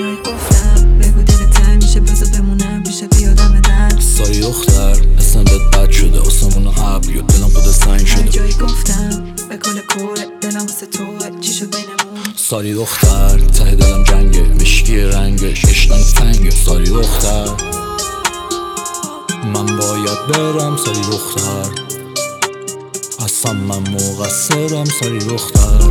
جایی گفتم بگو دل تنگ میشه بذار بمونم پیش بیادم در. ساری دختر اسم بهت بد شده آسمون و ابر یا دلم خود سنگ شده. جایی گفتم به کل کوره دلم واسه توه چی شد بینمون. ساری دختر ته دلم جنگه مشکی رنگش عشقم تنگه. ساری دختر من باید برم. ساری دختر اصلا من مقصرم. ساری دختر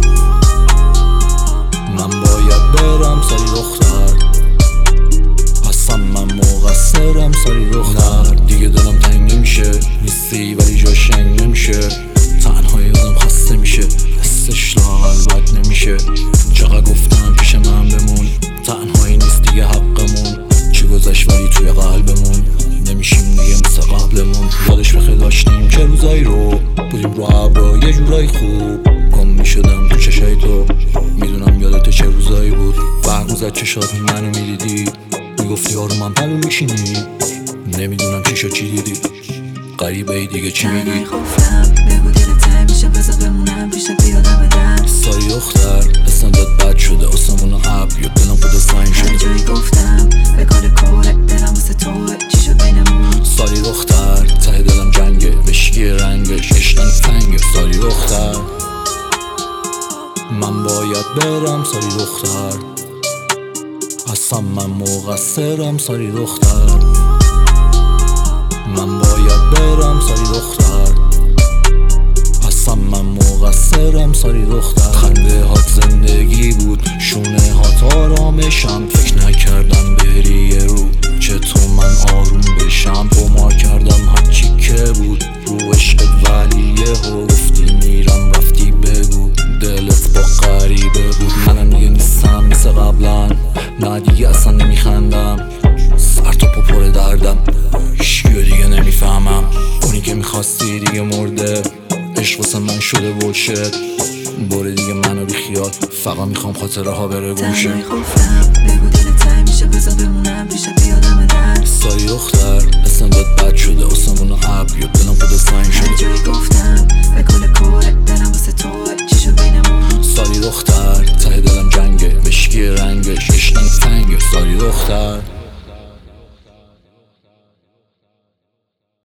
من باید برم. ساری دختر اصلا من مقصرم. ساری دختر دیگه دلم تنگ نمیشه نیستی ولی جا شنگ نمیشه. تنهایی آدم خسته میشه حسش لااقل بد نمیشه. چقدر گفتم پیش من بمون تنهایی نیست دیگه حقمون. چی گذشت ولی توی قلبمون نمیشیم دیگه مثل قبلمون. یادش بخیر داشتیم چه روزایی رو بودیم رو ابرا یه جورایی خوب. گم میشدم تو چشای تو میدونم یادت چه روزایی بود. برق میزد چشات منو میدیدی میگفتی آرومم پلو میشینی. نمیدونم چی شد چی دیدی غریبه ای دیگه چی میگی. گفتم بگو دل تنگ میشه بذار بمونم پیش بیادم در. ساری دختر اسم بهت بد شده آسمون و ابر یا دلم خود سنگ شده. جایی گفتم به کل کوره دلم واسه توه چی شد بینمون. ساری دختر ته دلم جنگه مشکی رنگش عشقم تنگه. ساری دختر من باید برم. ساری دختر اصلا من مقصرم. ساری دختر من باید برم. ساری دختر اصلا من مقصرم. ساری دختر خنده هات زندگی بود شونه هات آرامشم. فکر نکردم بری یه رو چطور من آروم بشم. قمار کردم هرچی که بود رو عشقت ولی یهو گفتی میرم رفتی بگو دلت با غریبه بود. منم دیگه نیستم مثل قبلا نه دیگه اصلا نمیخندم سر تا پا پر دردم هیچکیو دیگه نمیفهمم. اونی که میخواستی دیگه مرده عشق واسه من شده بولشت. باره دیگه منو بیخیال فقط میخوام خاطره ها بره گوشه. تنهایی گفتم بگو دل تنگ میشه بذار بمونم پیش بیادم در. ساری دختر اسم بهت بد شده آسمون و ابر یا دلم خود سنگ شده.